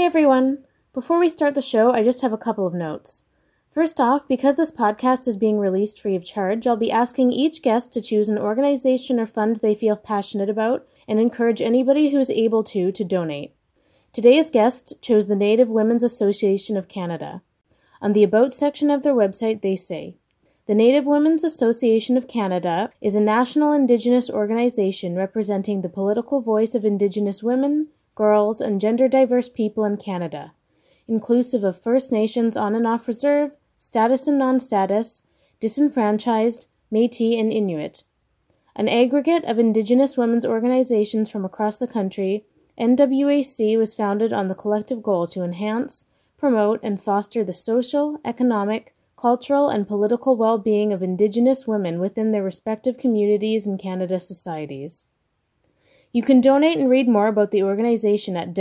everyone! Before we start the show, I just have a couple of notes. First off, because this podcast is being released free of charge, I'll be asking each guest to choose an organization or fund they feel passionate about and encourage anybody who is able to donate. Today's guest chose the Native Women's Association of Canada. On the About section of their website, they say, "The Native Women's Association of Canada is a national Indigenous organization representing the political voice of Indigenous women, girls, and gender-diverse people in Canada, inclusive of First Nations on and off reserve, status and non-status, disenfranchised, Métis, and Inuit. An aggregate of Indigenous women's organizations from across the country, NWAC was founded on the collective goal to enhance, promote, and foster the social, economic, cultural, and political well-being of Indigenous women within their respective communities and Canada societies." You can donate and read more about the organization at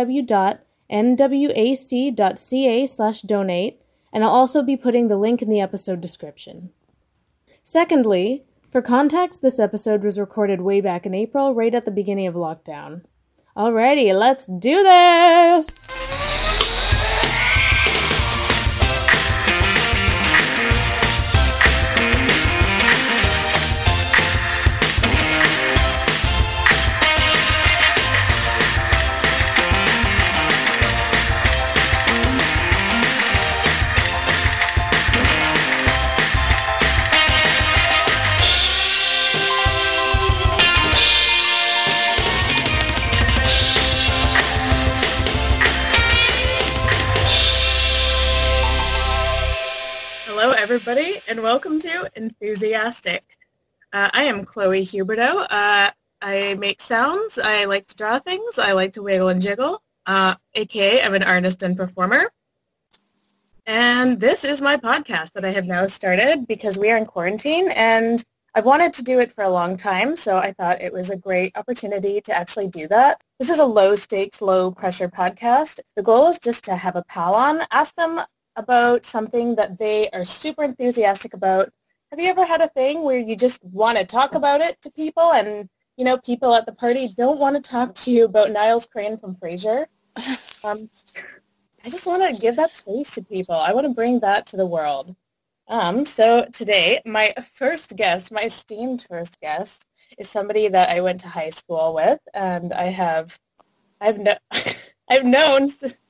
www.nwac.ca/donate, and I'll also be putting the link in the episode description. Secondly, for context, this episode was recorded way back in April, right at the beginning of lockdown. Alrighty, let's do this! Hello, everybody, and welcome to Enthusiastic. I am Chloe Huberto. I make sounds. I like to draw things. I like to wiggle and jiggle, aka I'm an artist and performer. And this is my podcast that I have now started because we are in quarantine, and I've wanted to do it for a long time, so I thought it was a great opportunity to actually do that. This is a low-stakes, low-pressure podcast. The goal is just to have a pal on, ask them about something that they are super enthusiastic about. Have you ever had a thing where you just want to talk about it to people and, you know, people at the party don't want to talk to you about Niles Crane from Frasier? I just want to give that space to people. I want to bring that to the world. So today, my first guest, my esteemed first guest, is somebody that I went to high school with, and I've known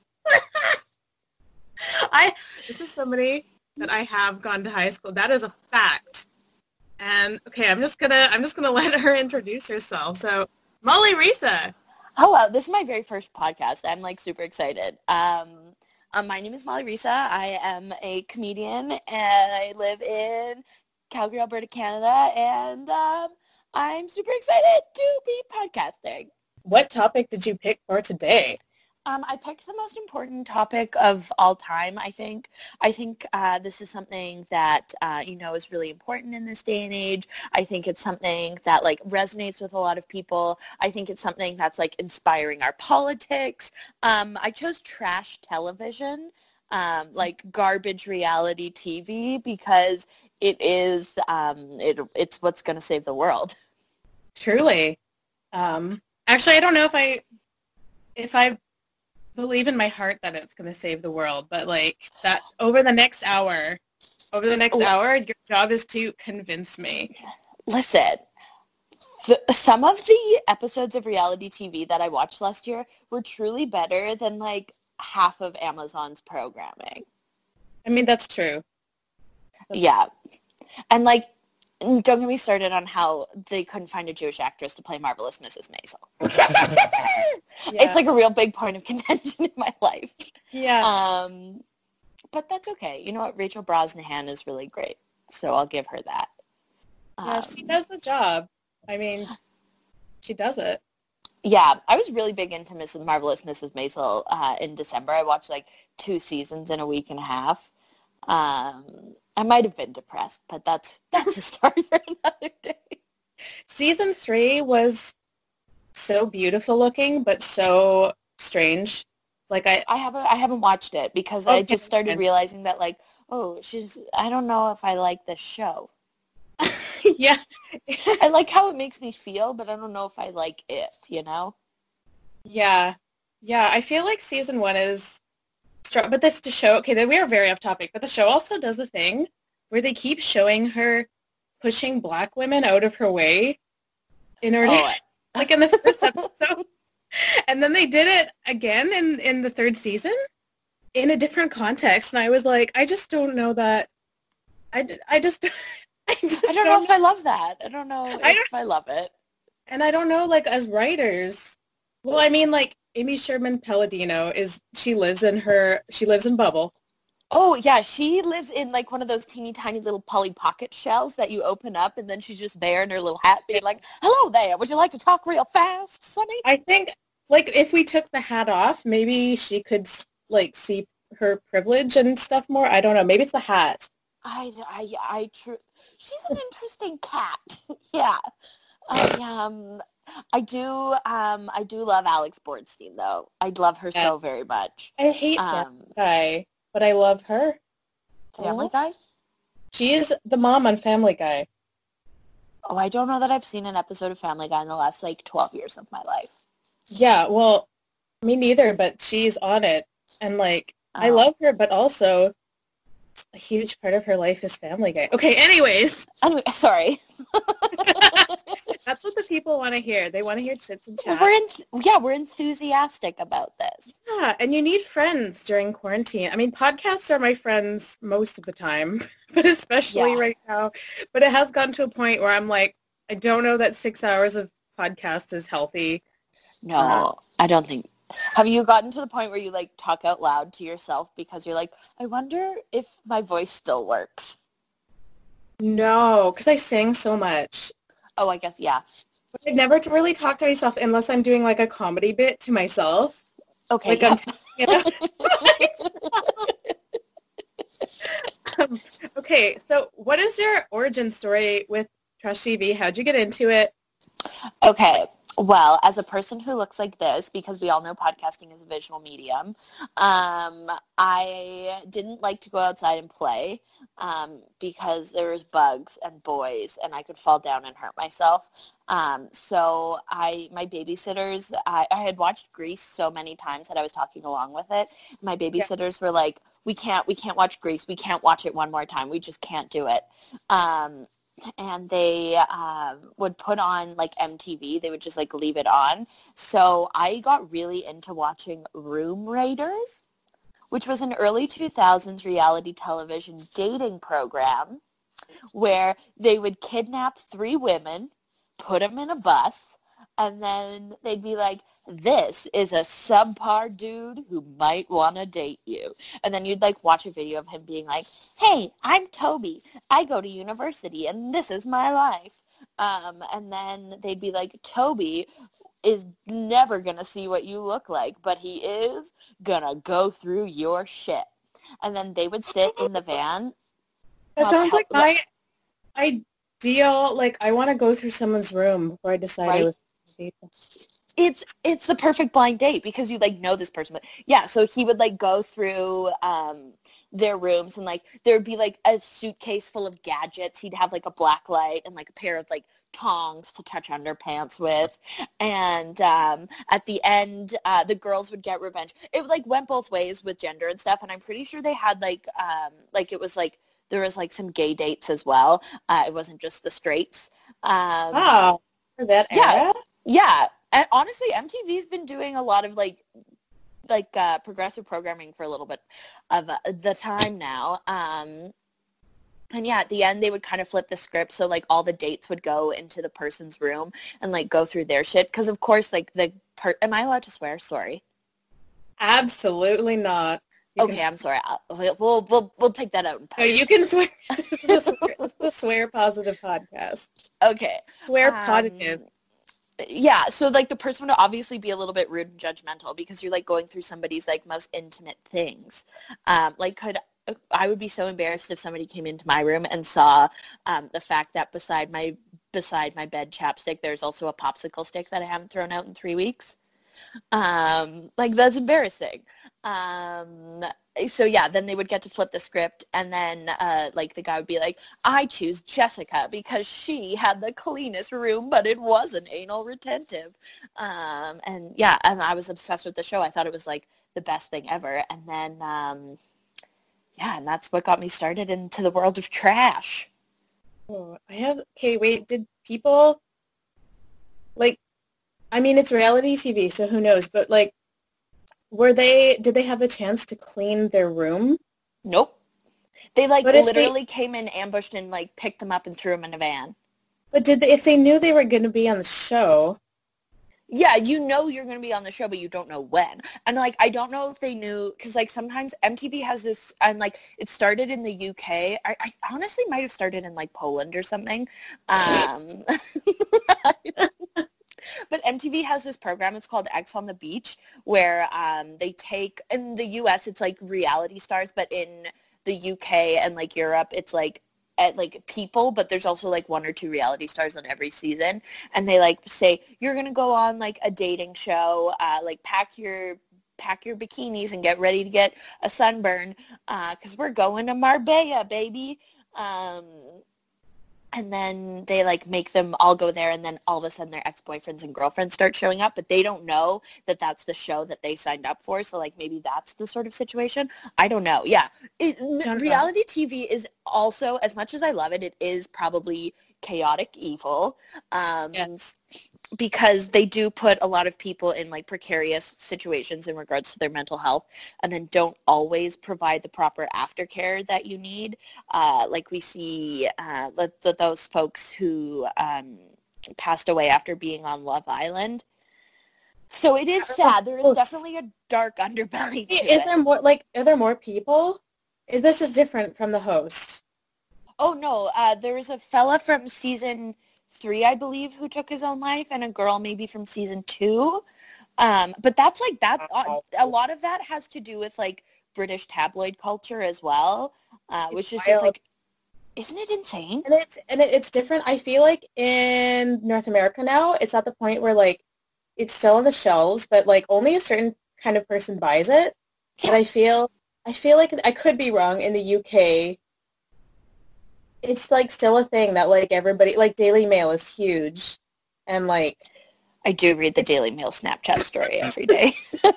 this is somebody that I have gone to high school. That is a fact. And okay, I'm just gonna let her introduce herself. So, Molly Risa. Hello, this is my very first podcast. I'm like super excited. My name is Molly Risa. I am a comedian, and I live in Calgary, Alberta, Canada. And I'm super excited to be podcasting. What topic did you pick for today? I picked the most important topic of all time, I think. I think this is something that, is really important in this day and age. I think it's something that, resonates with a lot of people. I think it's something that's, inspiring our politics. I chose trash television, garbage reality TV, because it is, it's what's going to save the world. Truly. Actually, I don't know if I believe in my heart that it's going to save the world, but that over the next hour, your job is to convince me. Listen, some of the episodes of reality TV that I watched last year were truly better than half of Amazon's programming. I mean, that's true. Yeah. And don't get me started on how they couldn't find a Jewish actress to play Marvelous Mrs. Maisel. Yeah. It's a real big point of contention in my life. Yeah. But that's okay. You know what? Rachel Brosnahan is really great, so I'll give her that. Yeah, she does the job. I mean, she does it. Yeah, I was really big into Marvelous Mrs. Maisel in December. I watched 2 seasons in a week and a half. I might have been depressed, but that's a story for another day. Season 3 was so beautiful looking, but so strange. I haven't watched it because I just started realizing that I don't know if I like this show. Yeah. I like how it makes me feel, but I don't know if I like it, you know? Yeah. Yeah, I feel like season 1 is strong, but this to show, okay, then we are very off topic, but the show also does a thing where they keep showing her pushing Black women out of her way in order, Oh, like in the first episode. And then they did it again in the third season in a different context. And I was like, I just don't know that. I just, I just I don't know if I love that. I don't know if I love it. And I don't know, like, as writers, well, I mean, like, Amy Sherman Palladino she lives in Bubble. Oh, yeah, she lives in, like, one of those teeny tiny little Polly Pocket shells that you open up, and then she's just there in her little hat being like, hello there, would you like to talk real fast, Sonny? I think, like, if we took the hat off, maybe she could, like, see her privilege and stuff more. I don't know. Maybe it's the hat. She's an interesting cat. Yeah. I do love Alex Bornstein, though. I love her so very much. I hate Family Guy, but I love her. Family Guy? She is the mom on Family Guy. Oh, I don't know that I've seen an episode of Family Guy in the last, 12 years of my life. Yeah, well, me neither, but she's on it. And, I love her, but also a huge part of her life is Family Guy. Okay, anyways. Anyway, sorry. That's what the people want to hear. They want to hear chits and chat. We're enthusiastic about this. Yeah, and you need friends during quarantine. I mean, podcasts are my friends most of the time, but especially right now. But it has gotten to a point where I'm like, I don't know that 6 hours of podcast is healthy. No, I don't think. Have you gotten to the point where you, talk out loud to yourself because you're like, I wonder if my voice still works? No, because I sing so much. Oh, I guess, yeah. But I never really talk to myself unless I'm doing, a comedy bit to myself. Okay, okay, so what is your origin story with Trash TV? How'd you get into it? Okay. Well, as a person who looks like this, because we all know podcasting is a visual medium, I didn't like to go outside and play because there was bugs and boys, and I could fall down and hurt myself. So my babysitters, I had watched Grease so many times that I was talking along with it. My babysitters were like, we can't watch Grease. We can't watch it one more time. We just can't do it. And they would put on MTV. They would just leave it on. So I got really into watching Room Raiders, which was an early 2000s reality television dating program where they would kidnap 3 women, put them in a bus, and then they'd be like, this is a subpar dude who might want to date you. And then you'd watch a video of him being like, hey, I'm Toby. I go to university and this is my life. And then they'd be like, Toby is never going to see what you look like, but he is going to go through your shit. And then they would sit in the van. That sounds like my ideal, I want to go through someone's room before I decide I was going to date them. It's the perfect blind date because you know this person. But yeah, so he would go through their rooms and there would be a suitcase full of gadgets. He'd have a black light and a pair of tongs to touch underpants with. And at the end, the girls would get revenge. It went both ways with gender and stuff. And I'm pretty sure they had it was there was some gay dates as well. It wasn't just the straights. For that era? Yeah. And honestly, MTV's been doing a lot of progressive programming for a little bit of the time now. And yeah, at the end, they would kind of flip the script. So all the dates would go into the person's room and go through their shit. Because of course, am I allowed to swear? Sorry. Absolutely not. Okay, I'm sorry. We'll take that out in post. No, you can swear. This is a swear positive podcast. Okay. Swear positive. Yeah, so the person would obviously be a little bit rude and judgmental because you're going through somebody's most intimate things. I would be so embarrassed if somebody came into my room and saw the fact that beside my bed chapstick there's also a popsicle stick that I haven't thrown out in 3 weeks. Like, that's embarrassing. So yeah, then they would get to flip the script, and then like the guy would be like, I choose Jessica because she had the cleanest room, but it wasn't anal retentive. And yeah, and I was obsessed with the show. I thought it was like the best thing ever. And then yeah, and that's what got me started into the world of trash. Oh, okay, wait, did people, like, I mean, it's reality TV, so who knows, but like, did they have the chance to clean their room? Nope. They like But literally came in ambushed and like picked them up and threw them in a van. But if they knew they were going to be on the show? Yeah, you know you're going to be on the show, but you don't know when. And like, I don't know if they knew, because like sometimes MTV has this, and like it started in the UK. I honestly might have started in like Poland or something. But MTV has this program, it's called X on the Beach, where they take, in the US, it's like reality stars, but in the UK and like Europe, it's like people, but there's also like 1 or 2 reality stars on every season. And they like say, you're going to go on like a dating show, like pack your bikinis and get ready to get a sunburn, because we're going to Marbella, baby. And then they like make them all go there, and then all of a sudden their ex-boyfriends and girlfriends start showing up, but they don't know that that's the show that they signed up for. So like maybe that's the sort of situation. I don't know. Yeah. Reality TV is also, as much as I love it, it is probably chaotic evil. Yes. Because they do put a lot of people in like precarious situations in regards to their mental health, and then don't always provide the proper aftercare that you need. Like we see those folks who passed away after being on Love Island. So it is sad. There is definitely a dark underbelly to it. There more, like, are there more people? This is different from the host? Oh, no. There was a fella from season 3, I believe, who took his own life, and a girl maybe from season 2. But that's like that. A lot of that has to do with like British tabloid culture as well, which is just like, isn't it insane? And it's different. I feel like in North America now, it's at the point where like it's still on the shelves, but like only a certain kind of person buys it. Yeah. And I feel like, I could be wrong, in the UK, it's like still a thing that like everybody, like Daily Mail is huge, and like I do read the Daily Mail Snapchat story every day.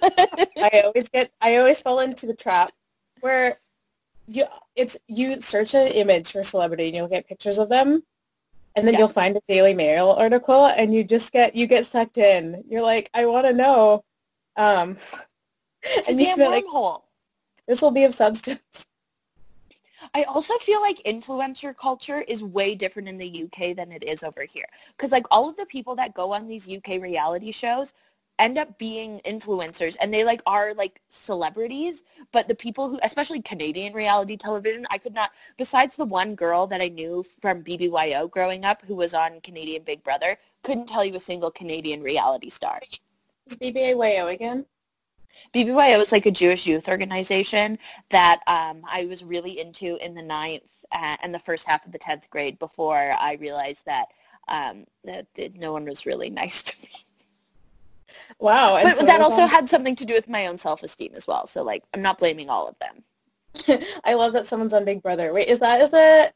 I always fall into the trap where you search an image for a celebrity and you'll get pictures of them, and then you'll find a Daily Mail article and you get sucked in. You're like, I want to know. It's a damn wormhole. This will be of substance. I also feel like influencer culture is way different in the UK than it is over here. Because like all of the people that go on these UK reality shows end up being influencers, and they like are like celebrities, but the people who, especially Canadian reality television, I could not, besides the one girl that I knew from BBYO growing up who was on Canadian Big Brother, couldn't tell you a single Canadian reality star. Is BBYO again? BBYO is like a Jewish youth organization that I was really into in the 9th and the first half of the 10th grade, before I realized that no one was really nice to me. Wow. But so that also had something to do with my own self-esteem as well. So like, I'm not blaming all of them. I love that someone's on Big Brother. Wait, is that the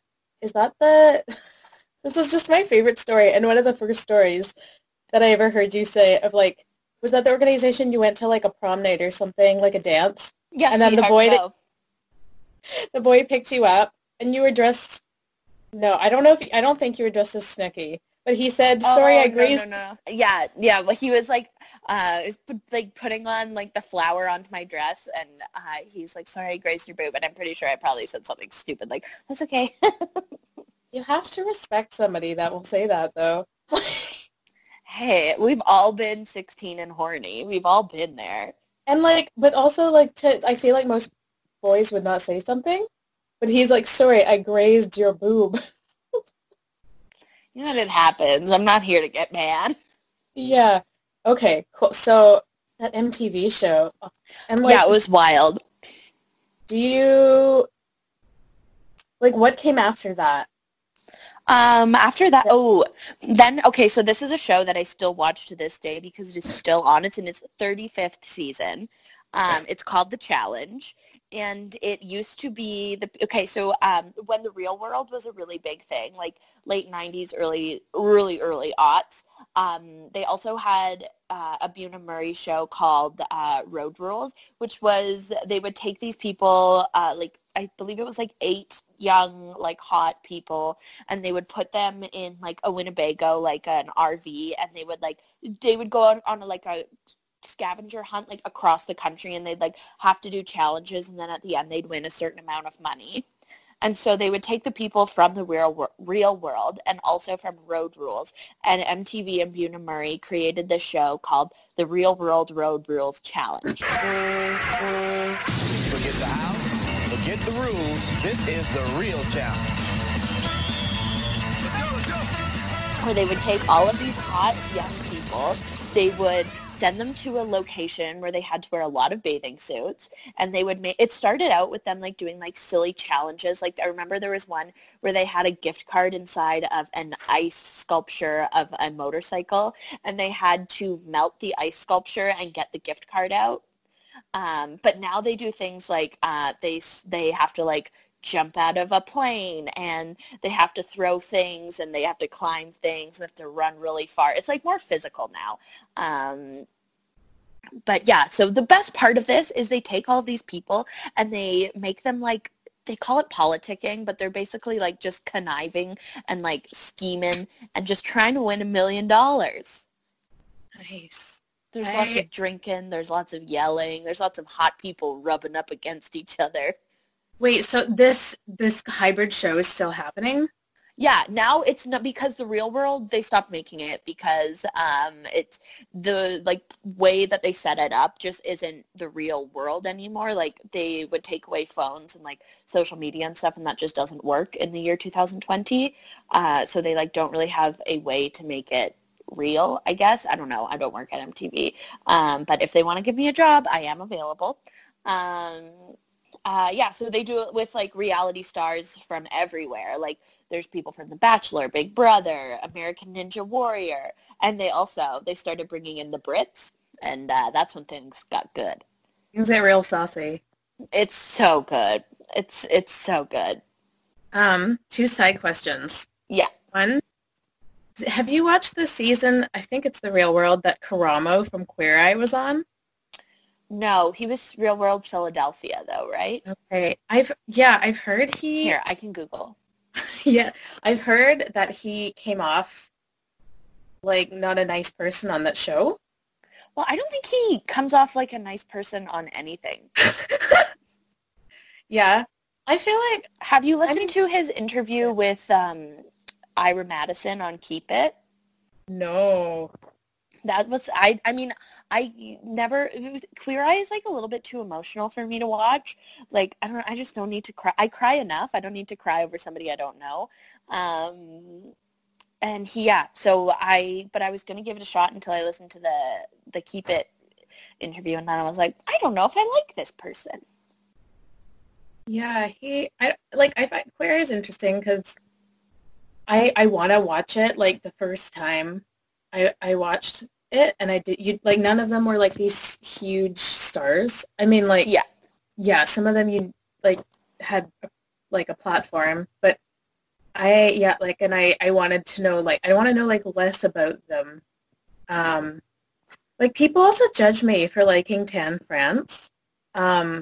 this is just my favorite story, and one of the first stories that I ever heard you say of like, was that the organization you went to like a prom night or something, like a dance? Yes. And then the boy picked you up, and you were dressed. No, I don't think you were dressed as Snooki. But he said, "Sorry, I grazed." No. Yeah. Well, he was like, putting on like the flower onto my dress, and he's like, "Sorry, I grazed your boob." And I'm pretty sure I probably said something stupid, like, "That's okay." You have to respect somebody that will say that, though. Hey, we've all been 16 and horny. We've all been there. And like, but also like, I feel like most boys would not say something, but he's like, "Sorry, I grazed your boob." You know, it happens. I'm not here to get mad. Yeah. Okay, cool. So that MTV show, and like, yeah, it was wild. Do you, like, what came after that? After that, okay, so this is a show that I still watch to this day because it is still on. It's in its 35th season. It's called The Challenge, and it used to be when The Real World was a really big thing, like late 90s, early aughts, they also had a Buna Murray show called Road Rules, which was they would take these people, I believe it was like 8 young, like hot people, and they would put them in like a Winnebago, like an RV, and they would go on a scavenger hunt like across the country, and they'd like have to do challenges, and then at the end they'd win a certain amount of money. And so they would take the people from the real world and also from Road Rules, and MTV and Buna Murray created this show called The Real World Road Rules Challenge. Forget the house, forget the rules. This is the real challenge. Let's go. Where they would take all of these hot young people, they would send them to a location where they had to wear a lot of bathing suits, and they would it started out with them like doing like silly challenges. Like I remember there was one where they had a gift card inside of an ice sculpture of a motorcycle, and they had to melt the ice sculpture and get the gift card out. But now they do things like they have to like jump out of a plane, and they have to throw things, and they have to climb things, and have to run really far. It's like more physical now. But yeah, so the best part of this is they take all these people and they make them like, they call it politicking, but they're basically like just conniving and like scheming and just trying to win $1 million. Nice. There's lots of drinking, there's lots of yelling, there's lots of hot people rubbing up against each other. Wait, so this hybrid show is still happening? Yeah, now it's not, because The Real World, they stopped making it because it's the like way that they set it up just isn't the real world anymore. Like they would take away phones and like social media and stuff, and that just doesn't work in the year 2020. So they like don't really have a way to make it real, I guess. I don't know. I don't work at MTV. But if they want to give me a job, I am available. So they do it with like reality stars from everywhere. Like there's people from The Bachelor, Big Brother, American Ninja Warrior, and they started bringing in the Brits, and that's when things got good. Things get real saucy. It's so good. It's so good. 2 side questions. Yeah. One, have you watched the season, I think it's The Real World, that Karamo from Queer Eye was on? No, he was Real World Philadelphia though, right? Okay. I've heard he... Here, I can Google. Yeah, I've heard that he came off like not a nice person on that show. Well, I don't think he comes off like a nice person on anything. Yeah. I feel like... Have you listened to his interview with Ira Madison on Keep It? No. That was, I never, Queer Eye is like a little bit too emotional for me to watch. Like, I just don't need to cry. I cry enough. I don't need to cry over somebody I don't know. But I was going to give it a shot until I listened to the Keep It interview, and then I was like, I don't know if I like this person. Yeah, I find Queer Eye is interesting because I want to watch it. Like the first time I watched it, and none of them were like these huge stars. I mean, like, yeah, some of them you like had like a platform, but I wanted to know, like, I want to know like less about them. Like people also judge me for liking Tan France. And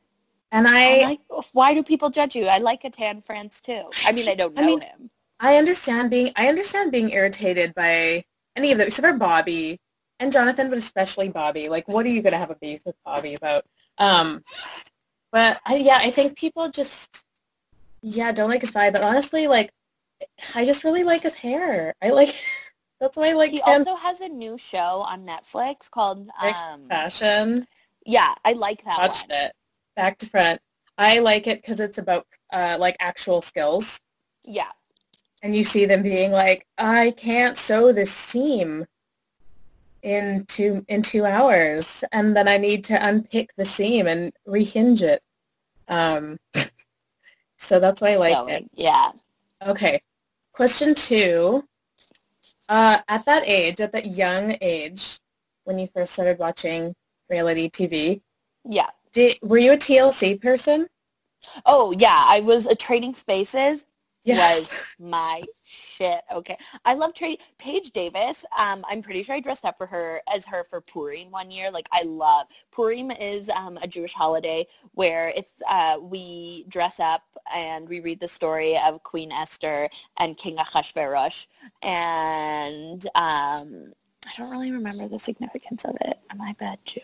why do people judge you? I like a Tan France too. I mean, I don't know him. I understand being irritated by any of them, except for Bobby and Jonathan, but especially Bobby. Like, what are you going to have a beef with Bobby about? But I think people just, don't like his vibe. But honestly, like, I just really like his hair. That's why I like him. He also has a new show on Netflix called Fashion. Yeah, I like that one. Watched it. Back to front. I like it because it's about like actual skills. Yeah. And you see them being like, I can't sew this seam in 2 hours, and then I need to unpick the seam and rehinge it. So that's why I like it. Yeah. Okay. Question 2. At that young age, when you first started watching reality TV, Yeah. were you a TLC person? Oh, yeah. I was a Trading Spaces. Yes. Was my shit. Okay. I love Paige Davis. I'm pretty sure I dressed up for her for Purim one year. Like, I love Purim is a Jewish holiday where it's we dress up and we read the story of Queen Esther and King Ahasuerus. And I don't really remember the significance of it. Am I bad Jew?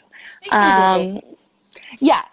Yeah.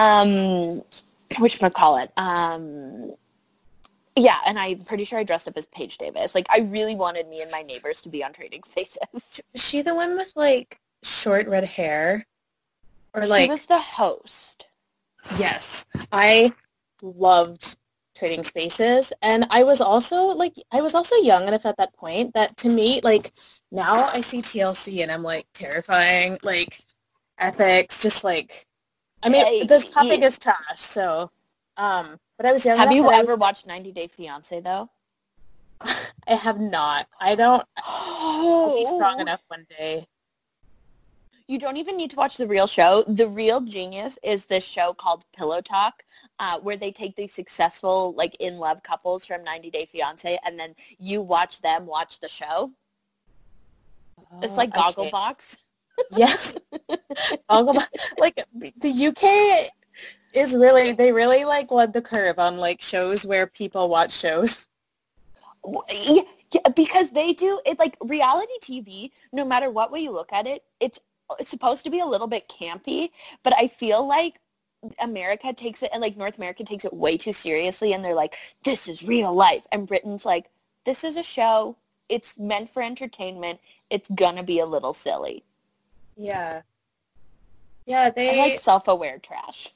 Whatchamacallit? Yeah, and I'm pretty sure I dressed up as Paige Davis. Like, I really wanted me and my neighbors to be on Trading Spaces. Was she the one with, like, short red hair? Or She like, was the host. yes. I loved Trading Spaces. And I was also young enough at that point that to me, like, now I see TLC and I'm, like, terrifying, like, ethics, just, like, I mean, this topic is trash, so, but I was young enough. Have you ever watched 90 Day Fiancé, though? I have not. I'll be strong enough one day. You don't even need to watch the real show. The real genius is this show called Pillow Talk, where they take these successful, like, in-love couples from 90 Day Fiancé, and then you watch them watch the show. It's like Gogglebox. Yes. Gogglebox. Like, the UK is really, they really, like, led the curve on, like, shows where people watch shows. Yeah, because they do it, like, reality TV, no matter what way you look at it, it's supposed to be a little bit campy, but I feel like America takes it, and, like, North America takes it way too seriously, and they're like, this is real life, and Britain's like, this is a show, it's meant for entertainment, it's gonna be a little silly. Yeah. Yeah, I like self-aware trash.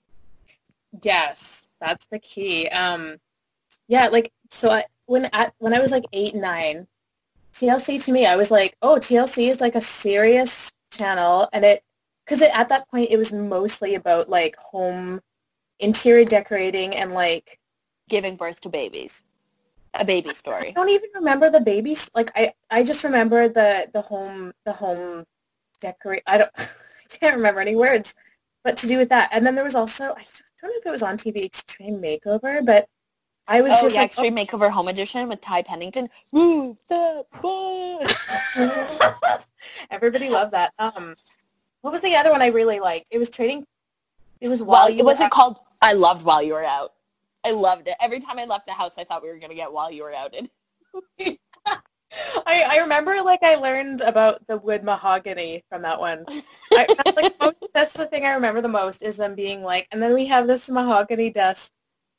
Yes, that's the key. Yeah, like, so when I was like 8, 9, TLC to me, I was like, oh, TLC is like a serious channel, and because at that point it was mostly about like home interior decorating and like giving birth to babies, a baby story. I don't even remember the babies. Like I just remember the home decorate. I can't remember any words, but to do with that. And then there was also, I don't know if it was on TV, Extreme Makeover, but I was just like, Extreme Makeover Home Edition with Ty Pennington. Move the bus. Everybody loved that. What was the other one I really liked? It was trading. It was called? I loved While You Were Out. I loved it. Every time I left the house, I thought we were gonna get While You Were Outed. I remember, like, I learned about the wood mahogany from that one. That's the thing I remember the most is them being like, and then we have this mahogany desk.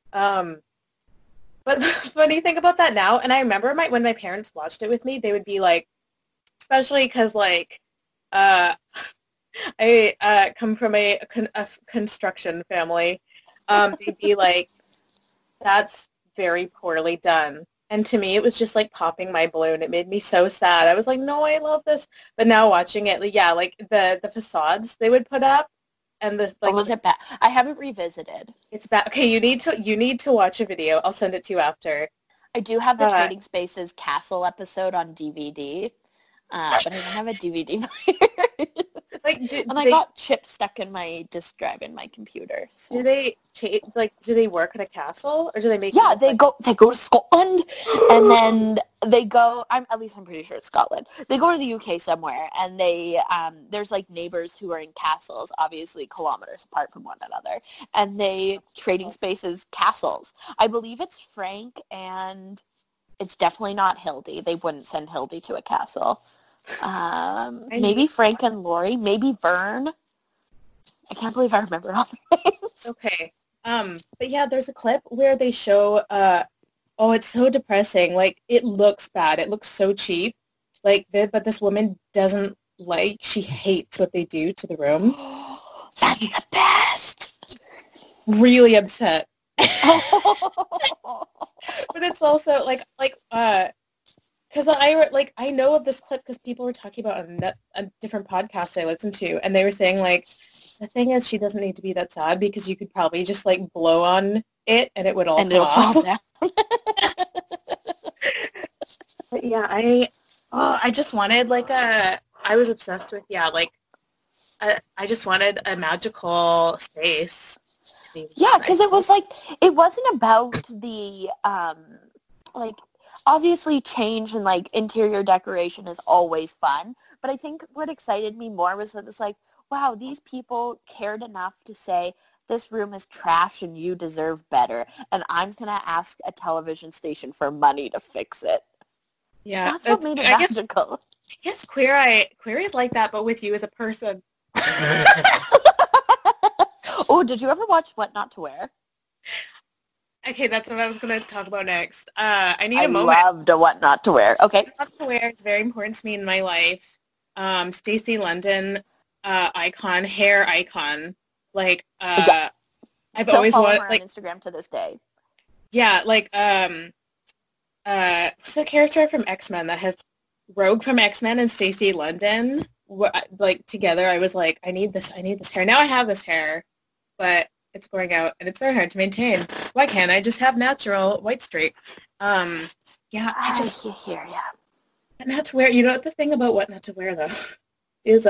But when you think about that now, and I remember when my parents watched it with me, they would be like, especially because, like, I come from a construction family, they'd be like, that's very poorly done. And to me, it was just like popping my balloon. It made me so sad. I was like, no, I love this. But now watching it, like, yeah, like the facades they would put up, and this, like, was it bad? I haven't revisited. It's bad. Okay, you need to watch a video. I'll send it to you after. I do have the Trading Spaces Castle episode on DVD, but I don't have a DVD player. I got chips stuck in my disk drive in my computer. So. Do they work at a castle, or do they make? Yeah, they go to Scotland, and then they go. I'm pretty sure it's Scotland. They go to the UK somewhere, and they there's like neighbors who are in castles, obviously kilometers apart from one another, and they Trading Spaces castles. I believe it's Frank, and it's definitely not Hildy. They wouldn't send Hildy to a castle. Maybe Frank and Lori, maybe Vern. I can't believe I remember all the names. Okay. But yeah, there's a clip where they show, it's so depressing. Like, it looks bad. It looks so cheap. Like, but this woman she hates what they do to the room. That's the best. Really upset. But it's also, because I know of this clip because people were talking about a different podcast I listened to, and they were saying, like, the thing is she doesn't need to be that sad because you could probably just, like, blow on it and it would all fall down. But yeah, I just wanted like I was obsessed with, like, I just wanted a magical space. Yeah, because it was like, it wasn't about the, like, obviously change and like interior decoration is always fun, but I think what excited me more was that it's like, wow, these people cared enough to say, this room is trash and you deserve better, and I'm going to ask a television station for money to fix it. Yeah, That's what made it magical. I guess Queer is like that, but with you as a person. Oh, did you ever watch What Not to Wear? Okay, that's what I was going to talk about next. I need a moment. I loved What Not to Wear. Okay. What Not to Wear is very important to me in my life. Stacey London, icon, hair icon. Like, yeah. I've Still always follow her wanted, on Instagram to this day. Yeah, like, what's the character from X-Men that has Rogue from X-Men and Stacey London? Like, together, I was like, I need this hair. Now I have this hair, but it's growing out, and it's very hard to maintain. Why can't I just have natural white streak? Yeah, I just... I hear ya. What Not to Wear, you know what the thing about What Not to Wear, though, is,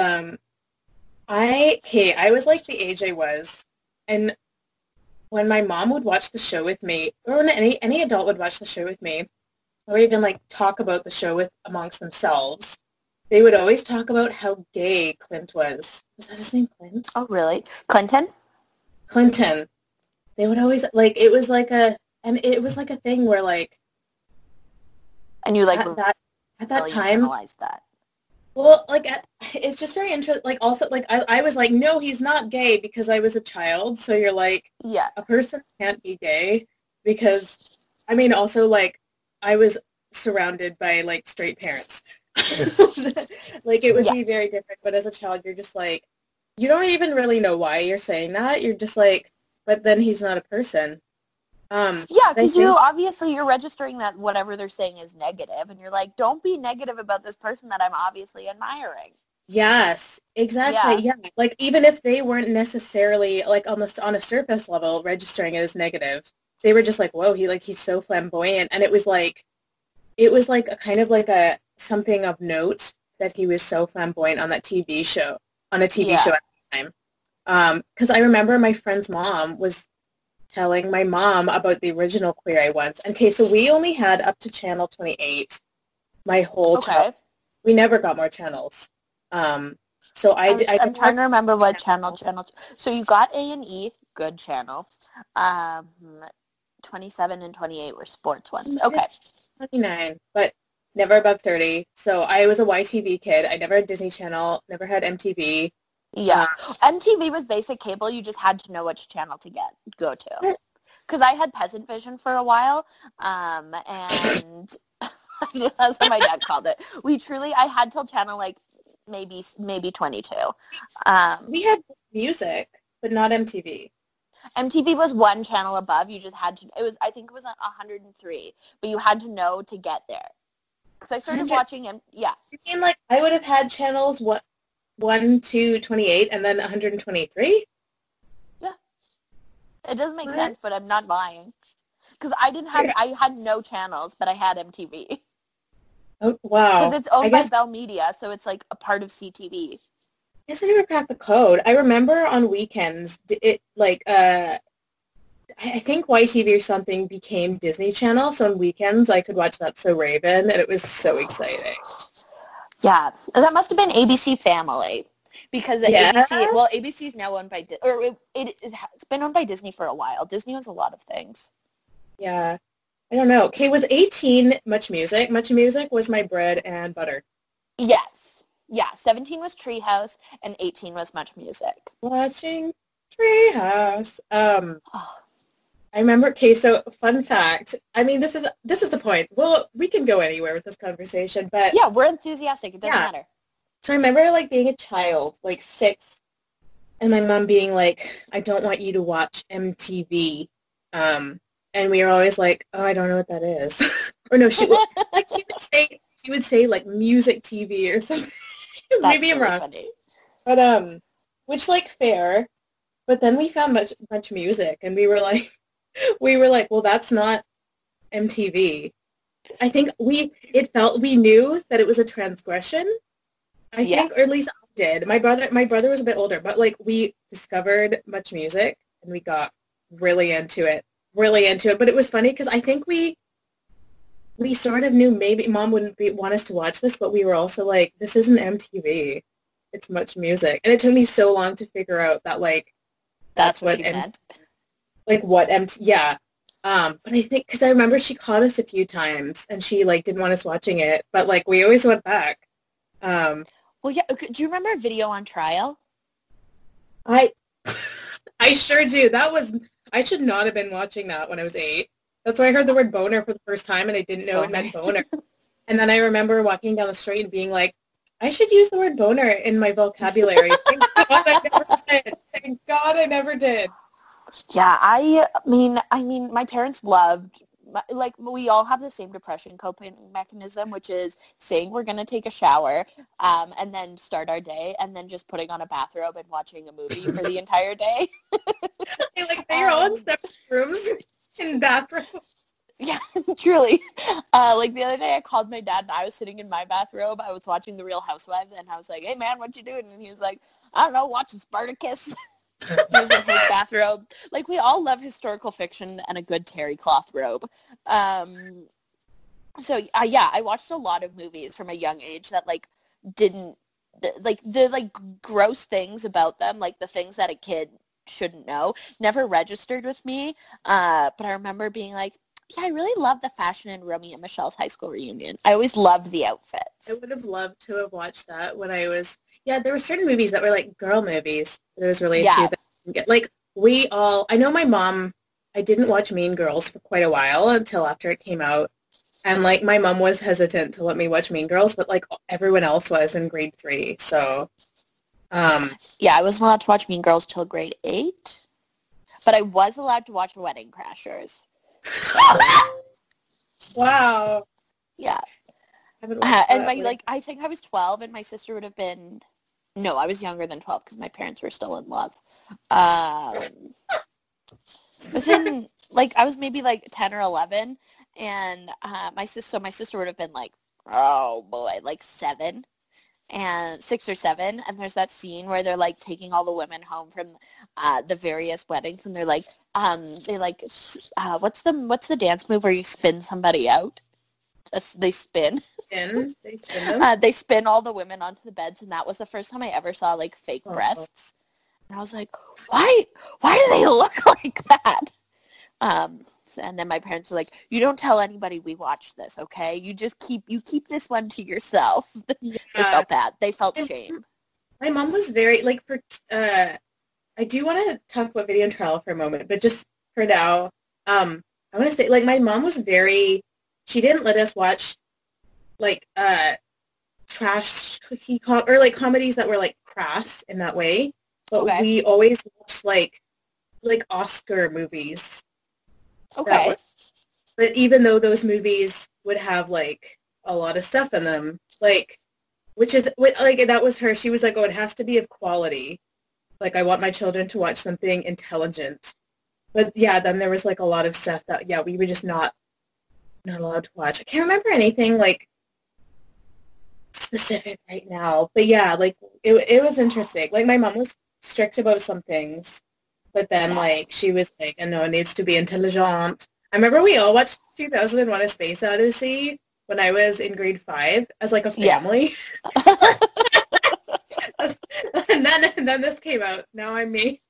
I was like the age I was, and when my mom would watch the show with me, or when any adult would watch the show with me, or even like talk about the show amongst themselves, they would always talk about how gay Clint was. Was that his name, Clint? Oh, really? Clinton? Clinton. They would always, like, it was like a thing where, like, and you like at that time, internalized that. well, like, it's just very interesting. Like, also, like, I was like, no, he's not gay, because I was a child. So you're like, yeah, a person can't be gay, because, I mean, also, like, I was surrounded by, like, straight parents. Like, it would be very different. But as a child, you're just like, you don't even really know why you're saying that. You're just like, but then he's not a person. Yeah, because you're registering that whatever they're saying is negative, and you're like, don't be negative about this person that I'm obviously admiring. Yes, exactly. Yeah. Like, even if they weren't necessarily, like, almost on a surface level registering it as negative, they were just like, whoa, he's so flamboyant. And it was like a kind of like a something of note that he was so flamboyant on a TV show at the time. Because I remember my friend's mom was telling my mom about the original Queer Eye ones. Okay, so we only had up to channel 28 my whole channel. We never got more channels. So I'm trying to remember what channel. So you got A&E, good channel. 27 and 28 were sports ones. Okay. 29, but never above 30. So I was a YTV kid. I never had Disney Channel, never had MTV. Yeah. MTV was basic cable. You just had to know which channel to go to. Because I had Peasant Vision for a while, and that's what my dad called it. I had till channel, like, maybe 22. We had music, but not MTV. MTV was one channel above. You just had to, I think it was 103, but you had to know to get there. So I started watching him. Yeah. You mean, like, I would have had channels 1 to 28 and then 123? Yeah. It doesn't make sense, but I'm not lying. Because I had no channels, but I had MTV. Oh, wow. Because it's owned by Bell Media, so it's like a part of CTV. I guess I never cracked the code. I remember on weekends, I think YTV or something became Disney Channel, so on weekends I could watch That's So Raven, and it was so exciting. Yeah, that must have been ABC Family, because ABC is now owned by, it's been owned by Disney for a while. Disney owns a lot of things. Yeah, I don't know. Okay, was 18 Much Music? Much Music was my bread and butter. Yes. Yeah, 17 was Treehouse, and 18 was Much Music. Watching Treehouse. I remember, okay, so fun fact. I mean, this is the point. Well, we can go anywhere with this conversation, but... Yeah, we're enthusiastic. It doesn't matter. So I remember, like, being a child, like 6, and my mom being like, I don't want you to watch MTV. And we were always like, oh, I don't know what that is. Or no, she would say, like, music TV or something. Maybe I'm wrong. Funny. But, which, like, fair. But then we found much music, and we were like, well, that's not MTV. I think we knew that it was a transgression. I think, or at least I did. My brother was a bit older, but like we discovered Much Music and we got really into it. But it was funny because I think we sort of knew maybe Mom wouldn't want us to watch this, but we were also like, this isn't MTV. It's Much Music. And it took me so long to figure out that like that's what she meant. Like what yeah. But I think because I remember she caught us a few times and she like didn't want us watching it, but like we always went back. Well, yeah. Do you remember Video on Trial? I sure do. I should not have been watching that when I was 8. That's why I heard the word boner for the first time and I didn't know it meant boner. And then I remember walking down the street and being like, I should use the word boner in my vocabulary. Thank God I never did. Thank God I never did. Yeah, I mean, my parents loved, like, we all have the same depression coping mechanism, which is saying we're going to take a shower and then start our day and then just putting on a bathrobe and watching a movie for the entire day. They're all in separate rooms in bathrooms. Yeah, truly. Like the other day I called my dad and I was sitting in my bathrobe. I was watching The Real Housewives and I was like, hey man, what you doing? And he was like, I don't know, watching Spartacus. He was in his bathrobe. Like we all love historical fiction and a good terry cloth robe. So I watched a lot of movies from a young age that like didn't, like the like gross things about them, like the things that a kid shouldn't know, never registered with me. But I remember being like, yeah, I really love the fashion in Romeo and Michelle's high school reunion. I always loved the outfits. I would have loved to have watched that when I was, there were certain movies that were like girl movies that I was related to. That, like I know my mom, I didn't watch Mean Girls for quite a while until after it came out. And like my mom was hesitant to let me watch Mean Girls, but like everyone else was in grade 3. So, I wasn't allowed to watch Mean Girls till grade 8, but I was allowed to watch Wedding Crashers. Wow. Yeah. And I think I was 12 and my sister would have been, no, I was younger than 12 because my parents were still in love. I was maybe like 10 or 11 and my sister would have been like, oh boy, like 7 and 6 or 7. And there's that scene where they're like taking all the women home from the various weddings and they're like, what's the dance move where you spin somebody out? They spin. They spin them? They spin all the women onto the beds, and that was the first time I ever saw like fake breasts. And I was like, why do they look like that? And then my parents were like, you don't tell anybody we watch this, okay? You keep this one to yourself. Yeah. They felt bad. They felt shame. My mom was very like I do want to talk about Video on Trial for a moment, but just for now, I want to say like my mom was very. She didn't let us watch like trash cookie or like comedies that were like crass in that way, but we always watched like Oscar movies. Okay. But even though those movies would have like a lot of stuff in them, like which is like that was her. She was like, oh, it has to be of quality. Like I want my children to watch something intelligent. But yeah, then there was like a lot of stuff that we were just not allowed to watch. I can't remember anything like specific right now, but yeah, like it was interesting. Like my mom was strict about some things, but then like she was like, no, it needs to be intelligent. I remember we all watched 2001: A Space Odyssey when I was in grade 5 as like a family. and then this came out. Now I'm me.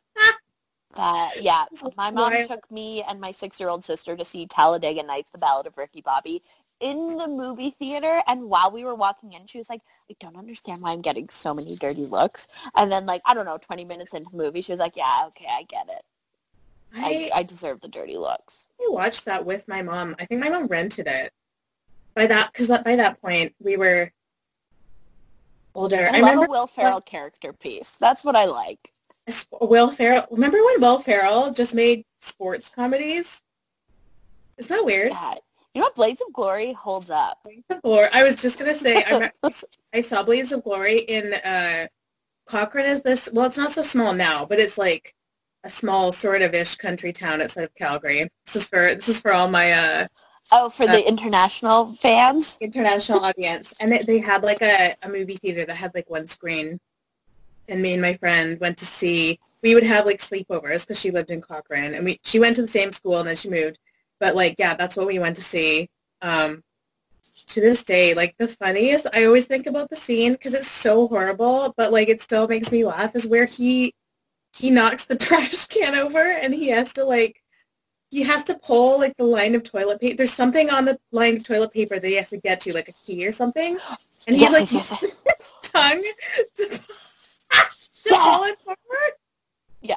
My mom took me and my 6-year-old sister to see Talladega Nights, The Ballad of Ricky Bobby, in the movie theater. And while we were walking in, she was like, I don't understand why I'm getting so many dirty looks. And then, like, I don't know, 20 minutes into the movie, she was like, yeah, okay, I get it. I deserve the dirty looks. I watched that with my mom. I think my mom rented it. By that point, we were older. I love a Will Ferrell character piece. That's what I like. Will Ferrell. Remember when Will Ferrell just made sports comedies? Isn't that weird? Yeah. You know what? Blades of Glory holds up. Blades of Glory. I was just going to say, I saw Blades of Glory in Cochrane is this, well, it's not so small now, but it's like a small sort of-ish country town outside of Calgary. This is for all my Oh, for the international fans? International audience. And they had like a movie theater that had like one screen. And me and my friend went to see, we would have like sleepovers because she lived in Cochrane. And she went to the same school and then she moved. But like, yeah, that's what we went to see. To this day, like the funniest, I always think about the scene because it's so horrible, but like it still makes me laugh, is where he knocks the trash can over and he has to pull like the line of toilet paper. There's something on the line of toilet paper that he has to get to, like a key or something. And he's yes. his tongue to pull it forward. Yeah.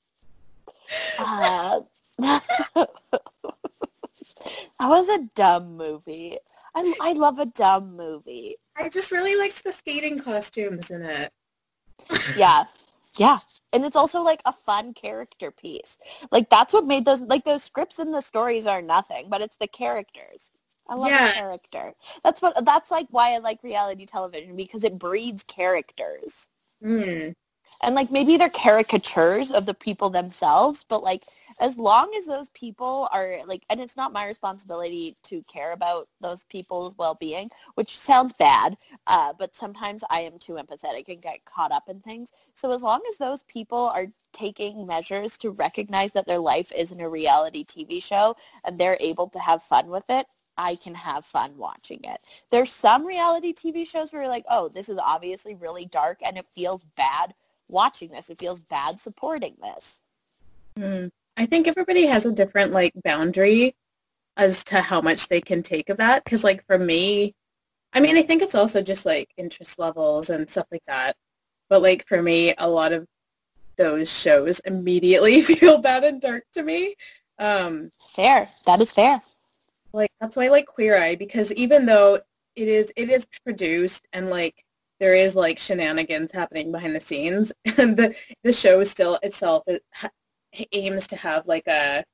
That was a dumb movie. I love a dumb movie. I just really liked the skating costumes in it. Yeah. Yeah. And it's also like a fun character piece. Like that's what made those scripts and the stories are nothing, but it's the characters. I love the character. That's like why I like reality television, because it breeds characters. And like maybe they're caricatures of the people themselves, but like as long as those people are like, and it's not my responsibility to care about those people's well-being, which sounds bad, but sometimes I am too empathetic and get caught up in things. So as long as those people are taking measures to recognize that their life isn't a reality TV show and they're able to have fun with it, I can have fun watching it. There's some reality TV shows where you're like, oh, this is obviously really dark and it feels bad watching this. It feels bad supporting this. I think everybody has a different like boundary as to how much they can take of that. Because like for me, I mean, I think it's also just like interest levels and stuff like that. But like for me, a lot of those shows immediately feel bad and dark to me. Fair. That is fair. Like that's why I like Queer Eye, because even though it is produced and like there is like shenanigans happening behind the scenes, and the show still itself it aims to have like a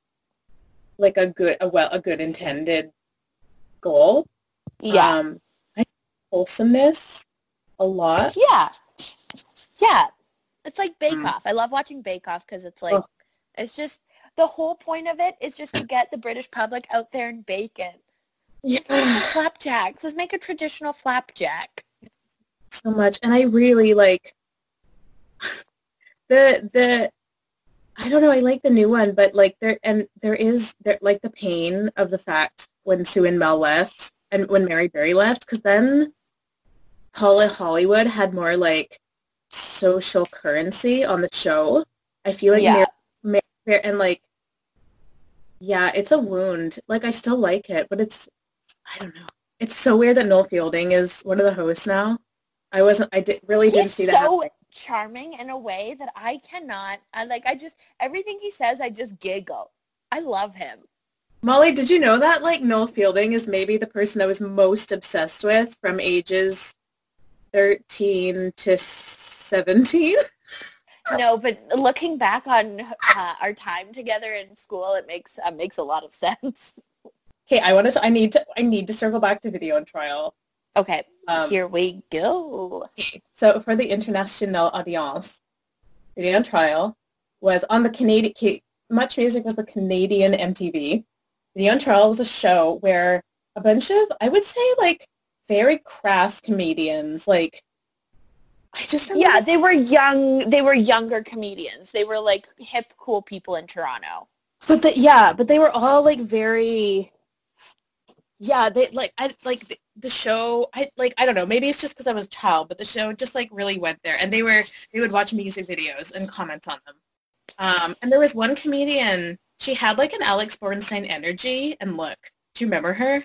good intended goal. Yeah. I wholesomeness a lot. Yeah. It's like Bake Off. I love watching Bake Off because it's like it's just the whole point of it is just to get the British public out there and bake it. Yeah. Flapjacks. Let's make a traditional flapjack. So much, and I really like the I don't know, I like the new one, but like there like the pain of the fact when Sue and Mel left and when Mary Berry left, because then Hollywood had more like social currency on the show. I feel like Mary and like it's a wound. Like I still like it, but I don't know. It's so weird that Noel Fielding is one of the hosts now. Didn't see that. He's so charming in a way that I cannot. Everything he says, I just giggle. I love him. Molly, did you know that like Noel Fielding is maybe the person I was most obsessed with from ages 13 to 17? No, but looking back on our time together in school, it makes a lot of sense. Okay, I need to circle back to Video on Trial. Okay, here we go. Okay, so for the international audience, Video on Trial was on the Canadian, Much Music was the Canadian MTV. Video on Trial was a show where a bunch of, I would say, like, very crass comedians, like, I just remember. Yeah, they were younger comedians. They were, like, hip, cool people in Toronto. But they were all, like, very... Yeah, the show, I don't know, maybe it's just because I was a child, but the show just, like, really went there. And they would watch music videos and comment on them. And there was one comedian, she had, like, an Alex Bornstein energy and look. Do you remember her?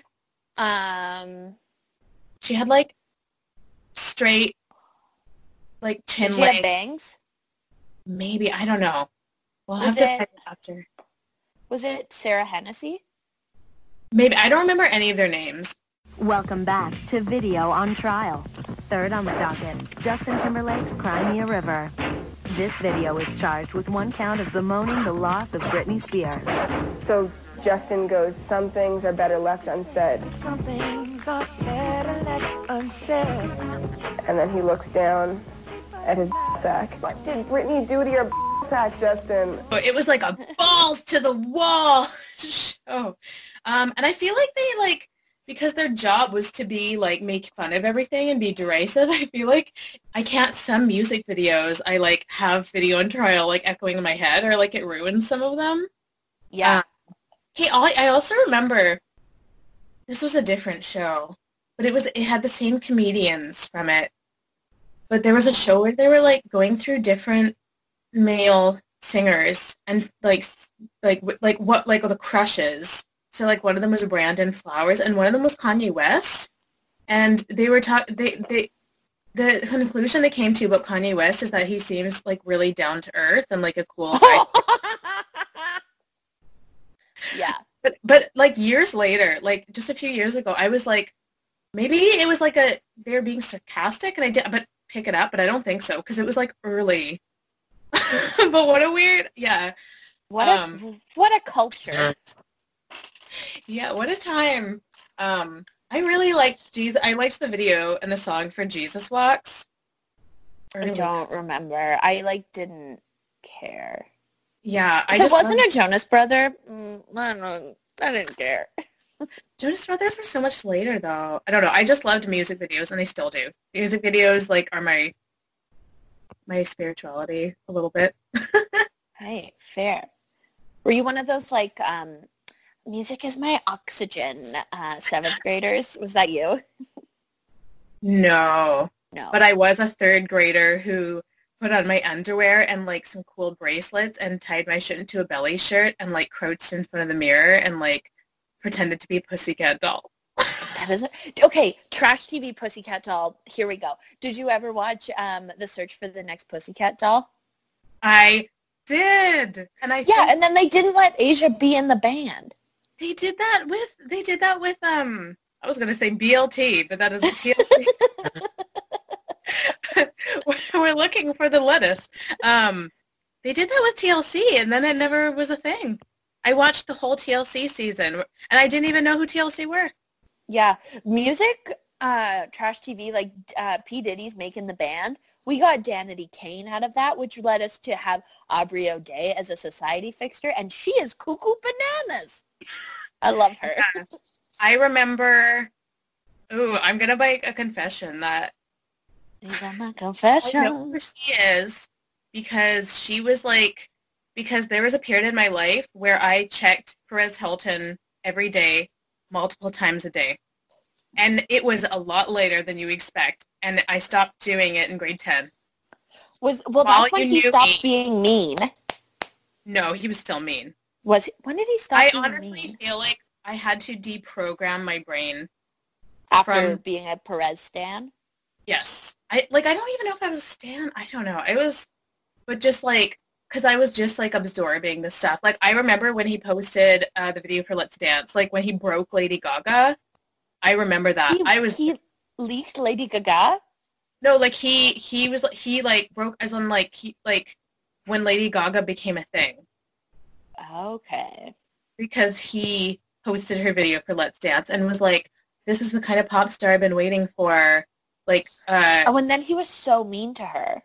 She had, like, straight, like, chin length. Did she have bangs? Maybe, I don't know. We'll have to find it after. Was it Sarah Hennessy? Maybe. I don't remember any of their names. Welcome back to Video on Trial. Third on the docket, Justin Timberlake's Cry Me a River. This video is charged with one count of bemoaning the loss of Britney Spears. So Justin goes, some things are better left unsaid. Some things are better left unsaid. And then he looks down at his sack. What did Britney do to your sack, Justin? It was like a balls to the wall show. And I feel like they, like, because their job was to be, like, make fun of everything and be derisive, I feel like I can't, some music videos, I, like, have video on trial, like, echoing in my head, or, like, it ruins some of them. Yeah. Okay, I also remember, this was a different show, but it had the same comedians from it. But there was a show where they were, like, going through different male singers and, like what, like, the crushes. So, like, one of them was Brandon Flowers, and one of them was Kanye West. And they were the conclusion they came to about Kanye West is that he seems, like, really down to earth and, like, a cool guy. Yeah. But like, years later, like, just a few years ago, I was like, maybe it was like they were being sarcastic, and I did, but pick it up, but I don't think so, because it was, like, early. But what a weird, yeah. What a culture. Yeah, what a time. I really liked Jesus. I liked the video and the song for Jesus Walks. I don't remember. I, like, didn't care. Yeah, I just wasn't a Jonas Brother. I didn't care. Jonas Brothers were so much later, though. I don't know. I just loved music videos, and they still do. Music videos, like, are my spirituality a little bit. Hey, fair. Were you one of those, like, music is my oxygen 7th graders? Was that you? No. No. But I was a 3rd grader who put on my underwear and, like, some cool bracelets and tied my shit into a belly shirt and, like, crouched in front of the mirror and, like, pretended to be a Pussycat Doll. That is okay. Trash TV Pussycat Doll. Here we go. Did you ever watch The Search for the Next Pussycat Doll? I did, and and then they didn't let Asia be in the band. They did that with I was gonna say BLT, but that is a TLC. We're looking for the lettuce. They did that with TLC, and then it never was a thing. I watched the whole TLC season, and I didn't even know who TLC were. Yeah, music, trash TV, like P. Diddy's making the band. We got Danity Kane out of that, which led us to have Aubrey O'Day as a society fixture, and she is cuckoo bananas. I love her. Yeah. I remember, I'm going to make a confession that these are my confessions. I know who she is because she was like, because there was a period in my life where I checked Perez Hilton every day, multiple times a day. And it was a lot later than you expect. And I stopped doing it in grade 10. That's when he stopped being mean. No, he was still mean. When did he stop being mean? I honestly feel like I had to deprogram my brain. After being a Perez stan? Yes. I don't even know if I was a stan. I don't know. But just like, because I was just like absorbing the stuff. Like, I remember when he posted the video for Let's Dance, like when he broke Lady Gaga. I remember that. He leaked Lady Gaga? No, like he broke, as in like when Lady Gaga became a thing. Okay. Because he posted her video for Let's Dance and was like, this is the kind of pop star I've been waiting for. Like, and then he was so mean to her.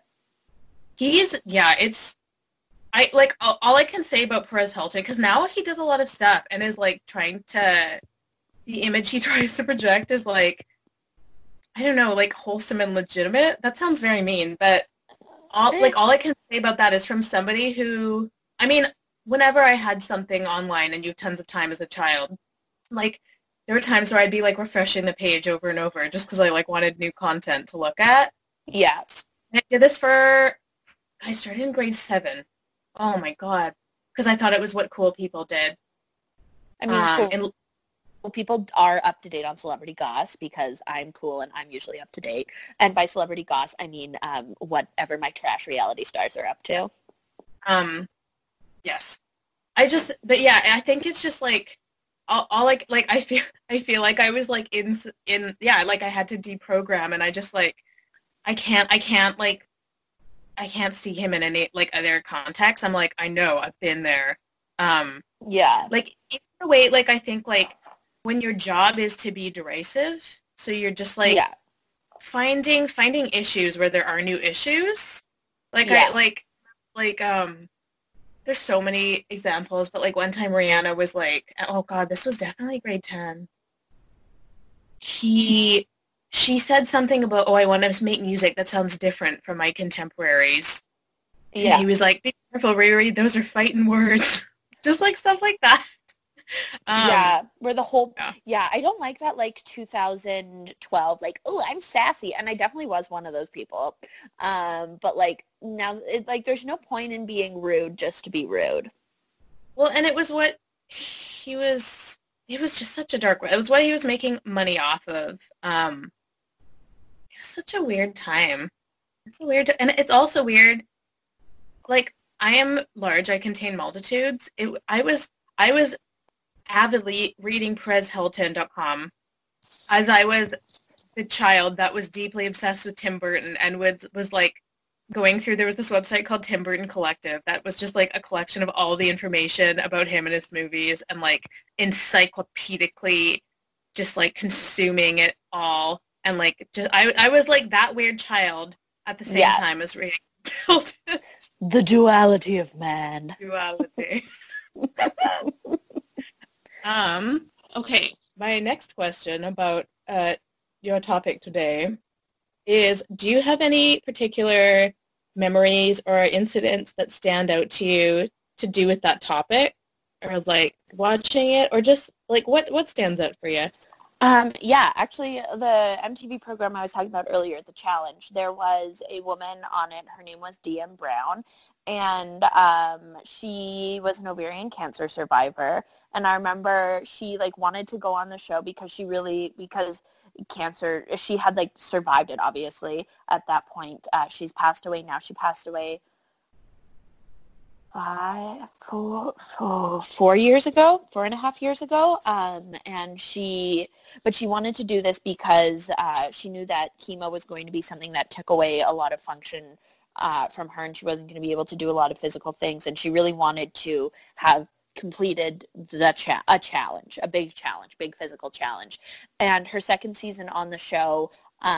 All I can say about Perez Hilton, because now he does a lot of stuff and is like trying to, the image he tries to project is like, I don't know, like wholesome and legitimate. That sounds very mean, but all I can say about that is from somebody who, I mean, whenever I had something online and you have tons of time as a child, like there were times where I'd be like refreshing the page over and over just because I like wanted new content to look at. Yeah. And I did this I started in grade 7. Oh my God. Because I thought it was what cool people did. I mean, cool people are up to date on celebrity goss because I'm cool and I'm usually up to date. And by celebrity goss, I mean whatever my trash reality stars are up to. Yes. But yeah, I think it's just like, I feel like I was like in like I had to deprogram, and I just like, I can't see him in any like other context. I'm like, I know, I've been there. Yeah. Like in a way, like I think like when your job is to be derisive, so you're just like finding issues where there are new issues. Like there's so many examples, but like one time Rihanna was like, oh God, this was definitely grade 10. She said something about, I want to make music that sounds different from my contemporaries. Yeah. And he was like, be careful, Riri, those are fighting words. Just like stuff like that. Where the whole, I don't like that, like, 2012, like, oh, I'm sassy, and I definitely was one of those people, but, like, now, there's no point in being rude just to be rude. Well, and it was what it was just such a dark, it was what he was making money off of, it was such a weird time, and it's also weird, like, I am large, I contain multitudes, I was avidly reading PerezHilton.com as I was the child that was deeply obsessed with Tim Burton and was like going through, there was this website called Tim Burton Collective that was just like a collection of all the information about him and his movies and like encyclopedically just like consuming it all. And like, I was like that weird child at the same time as reading Hilton. The duality of man. Duality. Okay, my next question about your topic today is, do you have any particular memories or incidents that stand out to you to do with that topic, or like watching it, or just like what stands out for you? Actually, the MTV program I was talking about earlier, The Challenge, there was a woman on it. Her name was Deanne Brown, and she was an ovarian cancer survivor. And I remember she like wanted to go on the show because cancer, she had like survived it, obviously, at that point. She's passed away now. She passed away 4 years ago, 4.5 years ago. But she wanted to do this because she knew that chemo was going to be something that took away a lot of function from her, and she wasn't going to be able to do a lot of physical things. And she really wanted to have completed a challenge, a big challenge, big physical challenge. And her second season on the show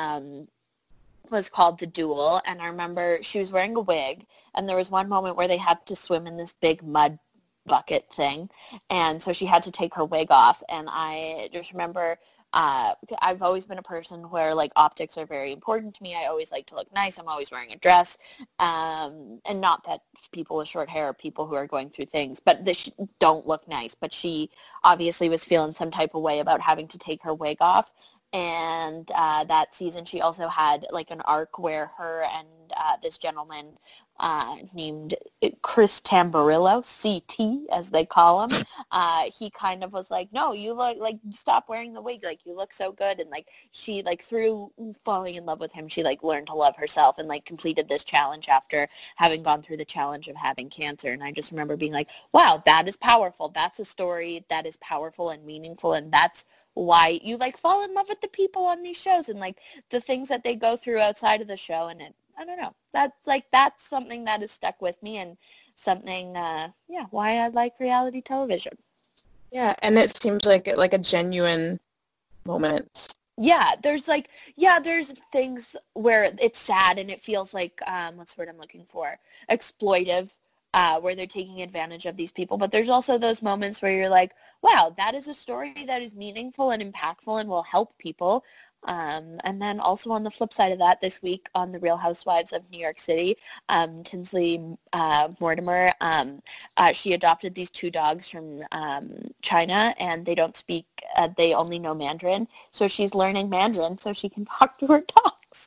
was called The Duel, and I remember she was wearing a wig, and there was one moment where they had to swim in this big mud bucket thing, and so she had to take her wig off, and I just remember I've always been a person where like optics are very important to me. I always like to look nice. I'm always wearing a dress, and not that people with short hair are people who are going through things, but they don't look nice. But she obviously was feeling some type of way about having to take her wig off. And that season, she also had like an arc where her and this gentleman named Chris Tamborillo, CT as they call him, he kind of was like, no, you look like, stop wearing the wig, like you look so good. And like she like through falling in love with him, she like learned to love herself and like completed this challenge after having gone through the challenge of having cancer. And I just remember being like, wow, that is powerful. That's a story that is powerful and meaningful, and that's why you like fall in love with the people on these shows and like the things that they go through outside of the show. And I don't know, that's something that has stuck with me, and something why I like reality television. Yeah, and it seems like a genuine moment. Yeah, there's things where it's sad and it feels like what's the word I'm looking for, exploitive, where they're taking advantage of these people. But there's also those moments where you're like, wow, that is a story that is meaningful and impactful and will help people. And then also on the flip side of that, this week on The Real Housewives of New York City, Tinsley Mortimer, she adopted these 2 dogs from China, and they don't speak, they only know Mandarin. So she's learning Mandarin so she can talk to her dogs.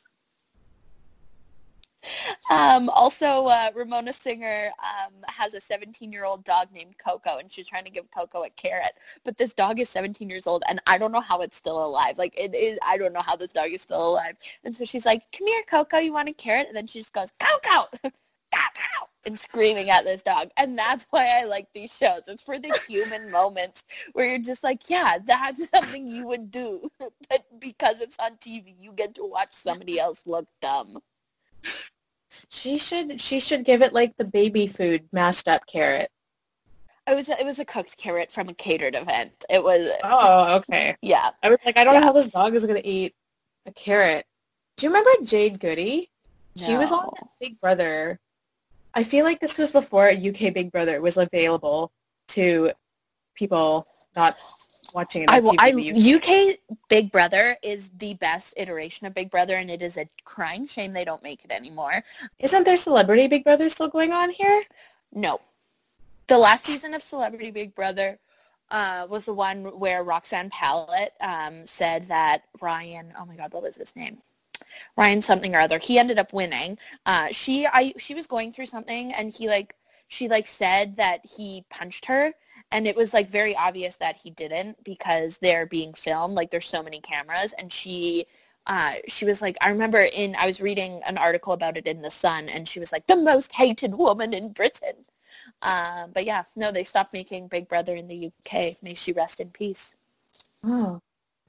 Also, Ramona Singer has a 17-year-old dog named Coco, and she's trying to give Coco a carrot. But this dog is 17 years old, and I don't know how it's still alive. Like, it is, I don't know how this dog is still alive. And so she's like, come here, Coco, you want a carrot? And then she just goes, Coco! Coco! And screaming at this dog. And that's why I like these shows. It's for the human moments where you're just like, yeah, that's something you would do. But because it's on TV, you get to watch somebody else look dumb. She should give it like the baby food mashed up carrot. It was a cooked carrot from a catered event. It was. Oh, okay. Yeah. I was like, I don't know how this dog is gonna eat a carrot. Do you remember Jade Goody? No. She was on Big Brother. I feel like this was before UK Big Brother was available to people not watching it on TV. UK Big Brother is the best iteration of Big Brother, and it is a crying shame they don't make it anymore. Isn't there Celebrity Big Brother still going on here? No. The last season of Celebrity Big Brother was the one where Roxanne Pallett said that Ryan, oh my God, what was his name? Ryan something or other. He ended up winning. She was going through something, and she said that he punched her, and it was like very obvious that he didn't because they're being filmed. Like there's so many cameras, and she was like, I remember I was reading an article about it in The Sun, and she was like, the most hated woman in Britain. But yeah, no, they stopped making Big Brother in the UK. May she rest in peace. Oh,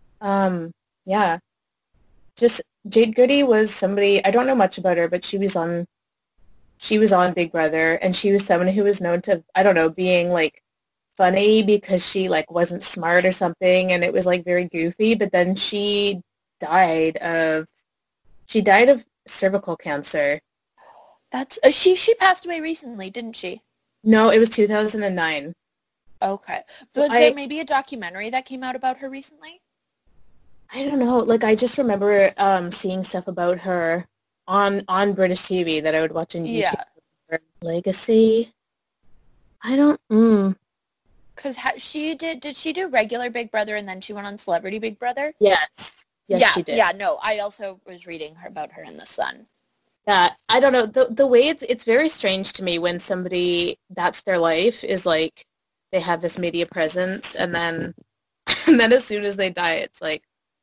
yeah. Just Jade Goody was somebody, I don't know much about her, but she was on Big Brother, and she was someone who was known to, I don't know, being like funny because she like wasn't smart or something, and it was like very goofy. But then she died of cervical cancer. That's she passed away recently, didn't she? No, it was 2009. Okay. Was there maybe a documentary that came out about her recently? I don't know. Like, I just remember seeing stuff about her on British TV that I would watch on YouTube. Yeah. Legacy. I don't. Because did she do regular Big Brother and then she went on Celebrity Big Brother? Yes. Yes, she did. Yeah, no, I also was reading about her in The Sun. Yeah, I don't know. The way it's very strange to me when somebody, that's their life, is like they have this media presence, and then as soon as they die, it's like,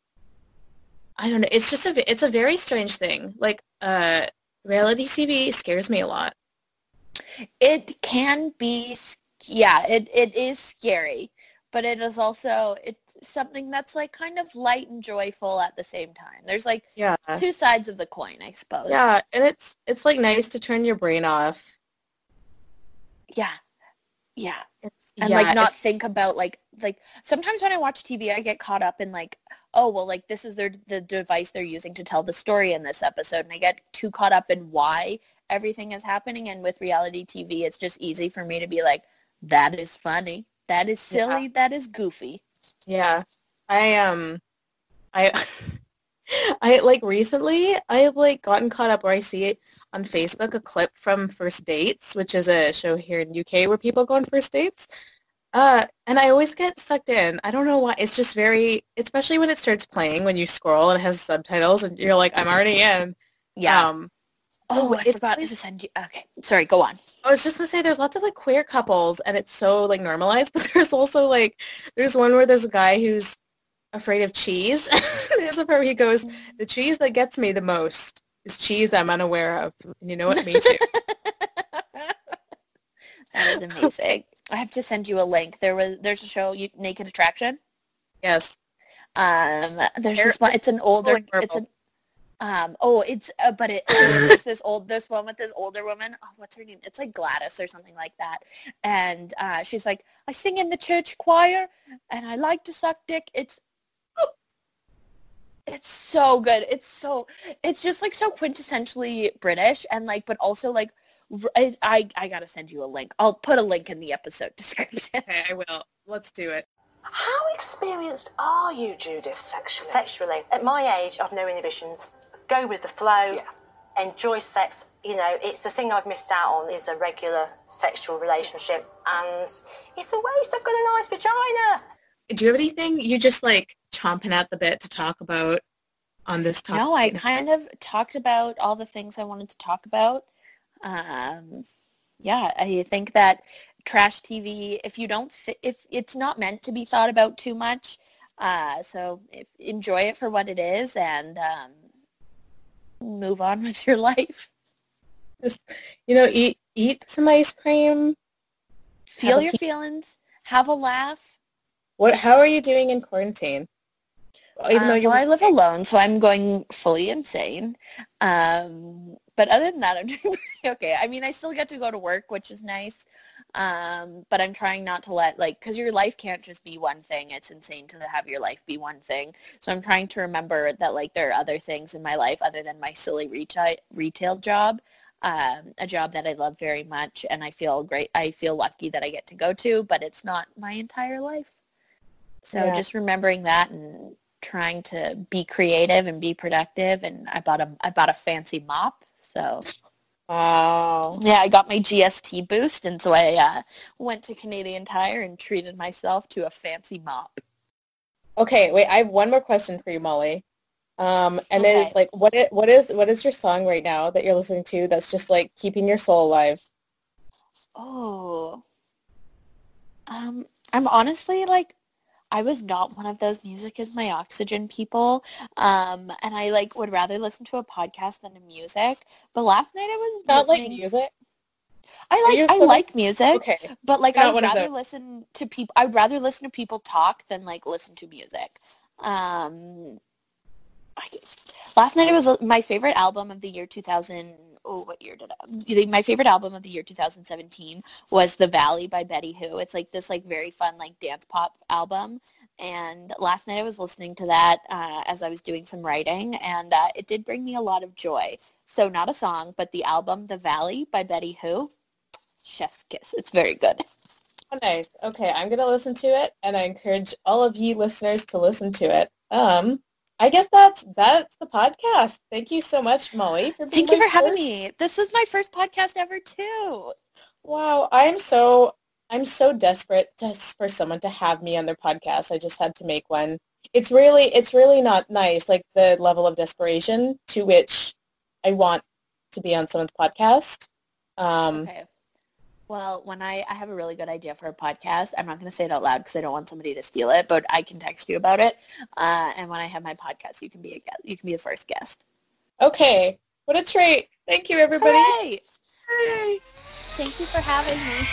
I don't know. It's just it's a very strange thing. Like, reality TV scares me a lot. It can be, yeah, it is scary, but it is also, it's something that's like kind of light and joyful at the same time. There's like two sides of the coin, I suppose. Yeah, and it's like nice to turn your brain off. Yeah. Like not think about like sometimes when I watch TV, I get caught up in like, oh, well, like this is the device they're using to tell the story in this episode, and I get too caught up in why everything is happening. And with reality TV, it's just easy for me to be like, that is funny, that is silly, that is goofy. Yeah, I like recently I've like gotten caught up where I see it on Facebook, a clip from First Dates, which is a show here in UK where people go on first dates. And I always get sucked in. I don't know why. It's just very, especially when it starts playing, when you scroll and it has subtitles and you're like, I'm already in. Yeah. I forgot to send you. Okay. Sorry, go on. I was just going to say there's lots of like queer couples and it's so like normalized, but there's also like, there's one where there's a guy who's afraid of cheese. There's a part where he goes, the cheese that gets me the most is cheese I'm unaware of. And you know what? Me too. That is amazing. I have to send you a link. There's a show, Naked Attraction. Yes. There's this one. It's an older. It's an. There's this one with this older woman. Oh, what's her name? It's like Gladys or something like that. And she's like, I sing in the church choir, and I like to suck dick. It's so good. It's just like so quintessentially British, and like, but also like. I gotta send you a link. I'll put a link in the episode description. Okay, I will. Let's do it. How experienced are you, Judith, sexually? Sexually. At my age, I've no inhibitions. Go with the flow. Yeah. Enjoy sex. You know, it's the thing I've missed out on is a regular sexual relationship. And it's a waste. I've got a nice vagina. Do you have anything you just like chomping at the bit to talk about on this topic? No, I kind of talked about all the things I wanted to talk about. I think that trash TV, if it's not meant to be thought about too much, so enjoy it for what it is and move on with your life. Just, eat some ice cream. Feel your feelings. Have a laugh. How are you doing in quarantine? Even though I live alone, so I'm going fully insane. But other than that, I'm doing pretty okay. I mean, I still get to go to work, which is nice. But I'm trying not to because your life can't just be one thing. It's insane to have your life be one thing. So I'm trying to remember that, there are other things in my life other than my silly retail job. a job that I love very much, and I feel great. I feel lucky that I get to go to, but it's not my entire life. So just remembering that and trying to be creative and be productive. And I bought a fancy mop. So wow. Yeah, I got my GST boost, and so I went to Canadian Tire and treated myself to a fancy mop. Okay, wait, I have one more question for you, Molly. And it is like, what is your song right now that you're listening to that's just like keeping your soul alive? Oh, I'm honestly like, I was not one of those music is my oxygen people, and I like would rather listen to a podcast than to music. But last night I was not listening... like music. I like music, okay, but like I would rather listen to people. I would rather listen to people talk than like listen to music. Last night it was my favorite album of the year 2000. Oh, what year did my favorite album of the year 2017 was The Valley by Betty Who. It's like this like very fun like dance pop album. And last night I was listening to that as I was doing some writing, and it did bring me a lot of joy. So not a song, but the album The Valley by Betty Who. Chef's kiss. It's very good. Oh, nice. Okay, I'm going to listen to it, and I encourage all of you listeners to listen to it. I guess that's the podcast. Thank you so much, Molly, for being Thank you for having me. This is my first podcast ever, too. Wow, I'm so desperate for someone to have me on their podcast. I just had to make one. It's really not nice, like the level of desperation to which I want to be on someone's podcast. Okay. Well, when I have a really good idea for a podcast, I'm not going to say it out loud because I don't want somebody to steal it, but I can text you about it. And when I have my podcast, you can be the first guest. Okay. What a treat. Thank you, everybody. Hooray! Hooray! Thank you for having me.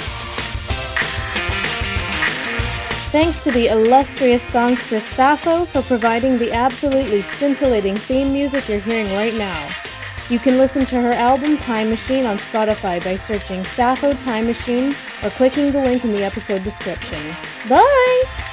Thanks to the illustrious songstress Sappho for providing the absolutely scintillating theme music you're hearing right now. You can listen to her album Time Machine on Spotify by searching Sappho Time Machine or clicking the link in the episode description. Bye!